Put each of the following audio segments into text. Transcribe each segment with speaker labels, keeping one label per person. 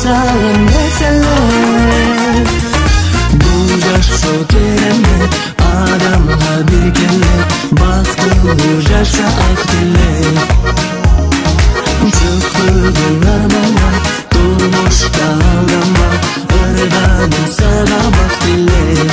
Speaker 1: жасаған нәрселер. Бұл жашу керемет адамға бергенде, бақытты жашақ тілек. Жоқ бүгін арманға, тұрмышта алдама, ырғаным саған бақ тілек.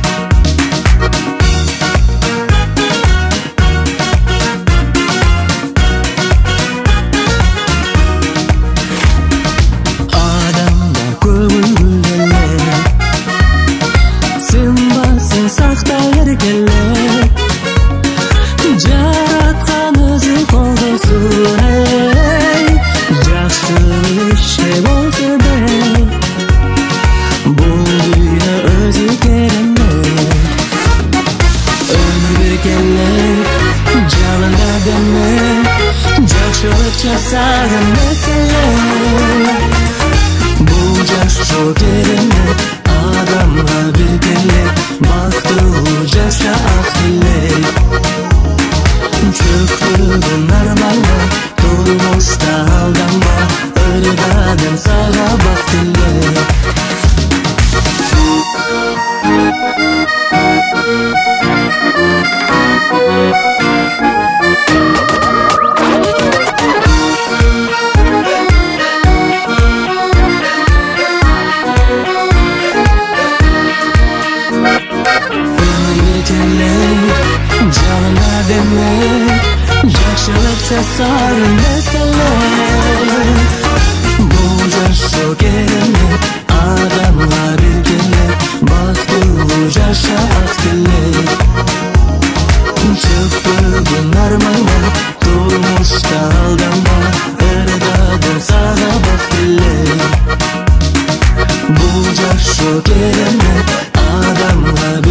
Speaker 1: Жаратқан өзі қолдасын, жақсы іште болса да, бұл дүние өзі керемет. Өмір келер, жанында демек, жақсылық жасаған мәселе. Бұл жақсы керемет адамға бергенде, бақытты жашақ тілек. Жүктігін арманға, тұрмышта алданба, ырғадым саған бақ тілек. Жанына демек, жақсылық жасаған мәселе. Бұл жашу керемет адамға бергенде, бақытты жашақ тілек. Жоқ бүгін арманға, тұрмышта алданба, ырғадым саған бақ тілек. Бұл жашу керемет адамға